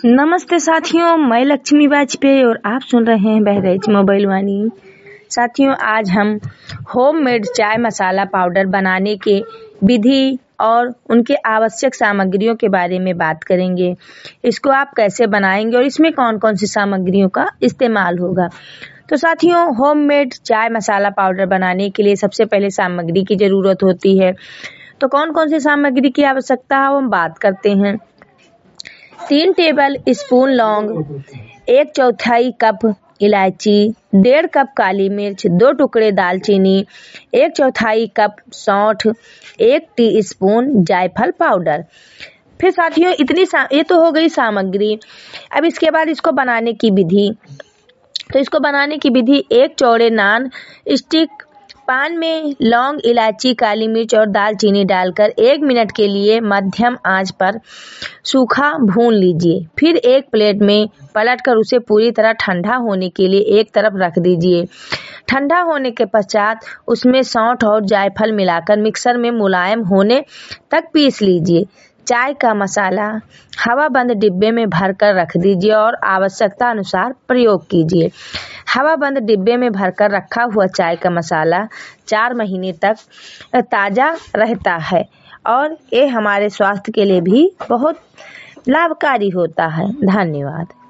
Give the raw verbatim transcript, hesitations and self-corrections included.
नमस्ते साथियों, मैं लक्ष्मी वाजपेयी और आप सुन रहे हैं बहराइच मोबाइल वाणी। साथियों, आज हम होममेड चाय मसाला पाउडर बनाने के विधि और उनके आवश्यक सामग्रियों के बारे में बात करेंगे। इसको आप कैसे बनाएंगे और इसमें कौन कौन सी सामग्रियों का इस्तेमाल होगा। तो साथियों, होममेड चाय मसाला पाउडर बनाने के लिए सबसे पहले सामग्री की जरूरत होती है। तो कौन कौन सी सामग्री की आवश्यकता है हम बात करते हैं। तीन टेबल स्पून लौंग, एक चौथाई कप इलायची, डेढ़ कप काली मिर्च, दो टुकड़े दालचीनी, एक चौथाई कप सौंठ, एक टीस्पून जायफल पाउडर। फिर साथियों, इतनी सा ये तो हो गई सामग्री। अब इसके बाद इसको बनाने की विधि। तो इसको बनाने की विधि, एक चौड़े नान स्टिक पान में लौंग, इलायची, काली मिर्च और दालचीनी डालकर एक मिनट के लिए मध्यम आंच पर सूखा भून लीजिए। फिर एक प्लेट में पलटकर उसे पूरी तरह ठंडा होने के लिए एक तरफ रख दीजिए। ठंडा होने के पश्चात उसमें सौंठ और जायफल मिलाकर मिक्सर में मुलायम होने तक पीस लीजिए। चाय का मसाला हवा बंद डिब्बे में भरकर रख दीजिए और आवश्यकता अनुसार प्रयोग कीजिए। हवा बंद डिब्बे में भरकर रखा हुआ चाय का मसाला चार महीने तक ताज़ा रहता है और ये हमारे स्वास्थ्य के लिए भी बहुत लाभकारी होता है। धन्यवाद।